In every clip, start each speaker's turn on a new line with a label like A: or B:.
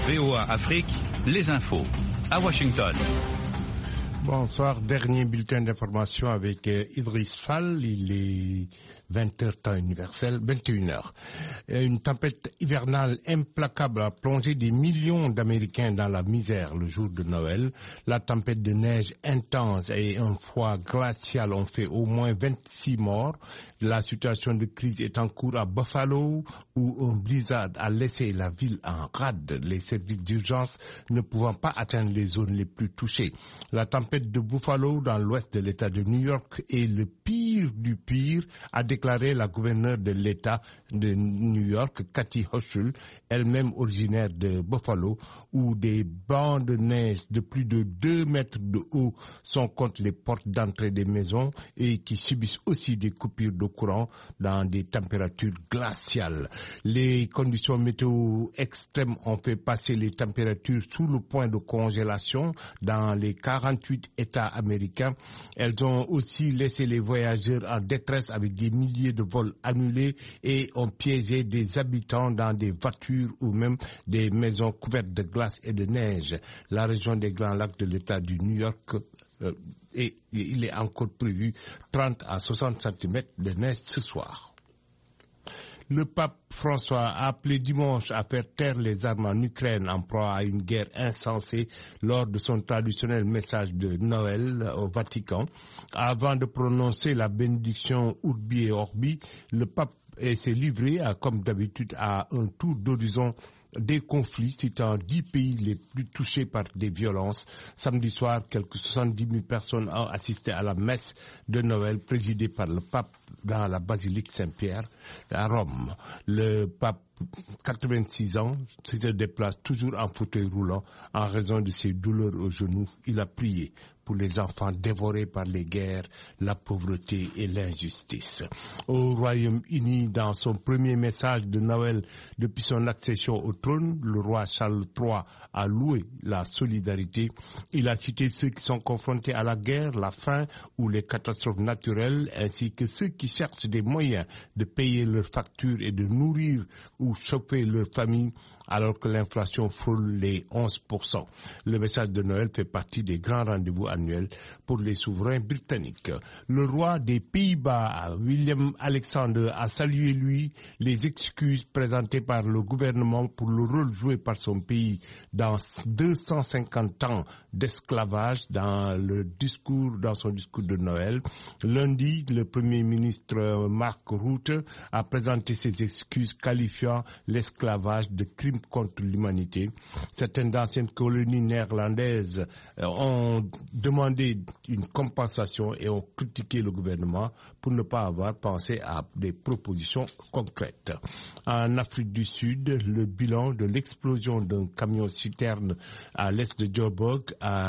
A: VOA Afrique, les infos. À Washington.
B: Bonsoir, dernier bulletin d'information avec Idriss Fall. Il est 20h temps universel, 21h. Une tempête hivernale implacable a plongé des millions d'Américains dans la misère le jour de Noël. La tempête de neige intense et un froid glacial ont fait au moins 26 morts. La situation de crise est en cours à Buffalo, où un blizzard a laissé la ville en rade, les services d'urgence ne pouvant pas atteindre les zones les plus touchées. La tempête de Buffalo, dans l'ouest de l'État de New York, est le pire du pire, a déclaré la gouverneure de l'État de New York, Kathy Hochul, elle-même originaire de Buffalo, où des bancs de neige de plus de 2 mètres de haut sont contre les portes d'entrée des maisons et qui subissent aussi des coupures de courant dans des températures glaciales. Les conditions météo extrêmes ont fait passer les températures sous le point de congélation dans les 48 États américains. Elles ont aussi laissé les voyageurs en détresse avec des milliers de vols annulés et ont piégé des habitants dans des voitures ou même des maisons couvertes de glace et de neige. La région des Grands Lacs de l'État du New York et il est encore prévu 30 à 60 cm de neige ce soir. Le pape François a appelé dimanche à faire taire les armes en Ukraine en proie à une guerre insensée lors de son traditionnel message de Noël au Vatican. Avant de prononcer la bénédiction Urbi et Orbi, le pape s'est livré, comme d'habitude, à un tour d'horizon des conflits, citant 10 pays les plus touchés par des violences. Samedi soir, quelques 70 000 personnes ont assisté à la messe de Noël présidée par le pape dans la basilique Saint-Pierre à Rome. Le pape, 86 ans, se déplace toujours en fauteuil roulant en raison de ses douleurs aux genoux. Il a prié pour les enfants dévorés par les guerres, la pauvreté et l'injustice. Au Royaume-Uni, dans son premier message de Noël depuis son accession au trône, le roi Charles III a loué la solidarité. Il a cité ceux qui sont confrontés à la guerre, la faim ou les catastrophes naturelles, ainsi que ceux qui cherchent des moyens de payer leurs factures et de nourrir ou chauffer leur famille alors que l'inflation frôle les 11%. Le message de Noël fait partie des grands rendez-vous annuels pour les souverains britanniques. Le roi des Pays-Bas, William Alexander, a salué lui les excuses présentées par le gouvernement pour le rôle joué par son pays dans 250 ans d'esclavage dans son discours de Noël. Lundi, le premier ministre Mark Rutte a présenté ses excuses qualifiant l'esclavage de crime contre l'humanité. Certaines anciennes colonies néerlandaises ont demandé une compensation et ont critiqué le gouvernement pour ne pas avoir pensé à des propositions concrètes. En Afrique du Sud, le bilan de l'explosion d'un camion-citerne à l'est de Joburg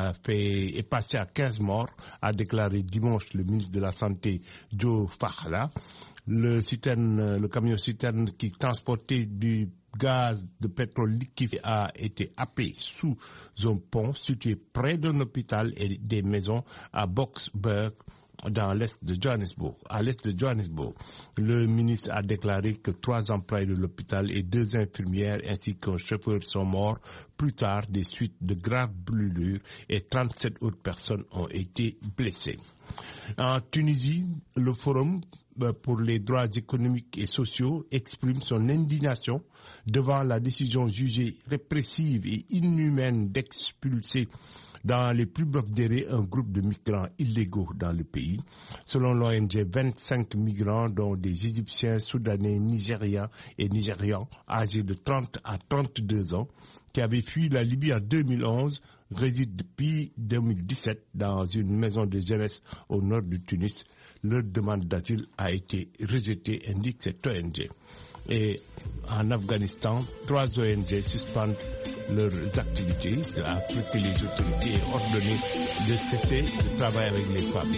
B: est passé à 15 morts, a déclaré dimanche le ministre de la Santé Joe Fahla. Le camion-citerne qui transportait du gaz de pétrole liquéfié a été happé sous un pont situé près d'un hôpital et des maisons à Boksburg, à l'est de Johannesburg. Le ministre a déclaré que 3 employés de l'hôpital et 2 infirmières ainsi qu'un chauffeur sont morts plus tard des suites de graves brûlures et 37 autres personnes ont été blessées. En Tunisie, le Forum pour les droits économiques et sociaux exprime son indignation devant la décision jugée répressive et inhumaine d'expulser dans les plus brefs délais un groupe de migrants illégaux dans le pays. Selon l'ONG, 25 migrants, dont des Égyptiens, Soudanais, Nigérians et Nigérians, âgés de 30 à 32 ans, qui avaient fui la Libye en 2011, résident depuis 2017 dans une maison de jeunesse au nord du Tunis. Leur demande d'asile a été rejetée, indique cette ONG. Et en Afghanistan, 3 ONG suspendent leurs activités après que les autorités aient ordonné de cesser de travailler avec les femmes.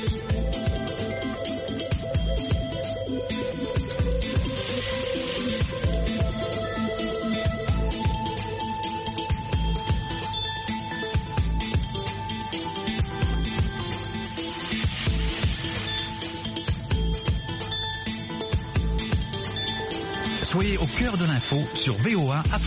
A: Soyez au cœur de l'info sur VOA Afrique.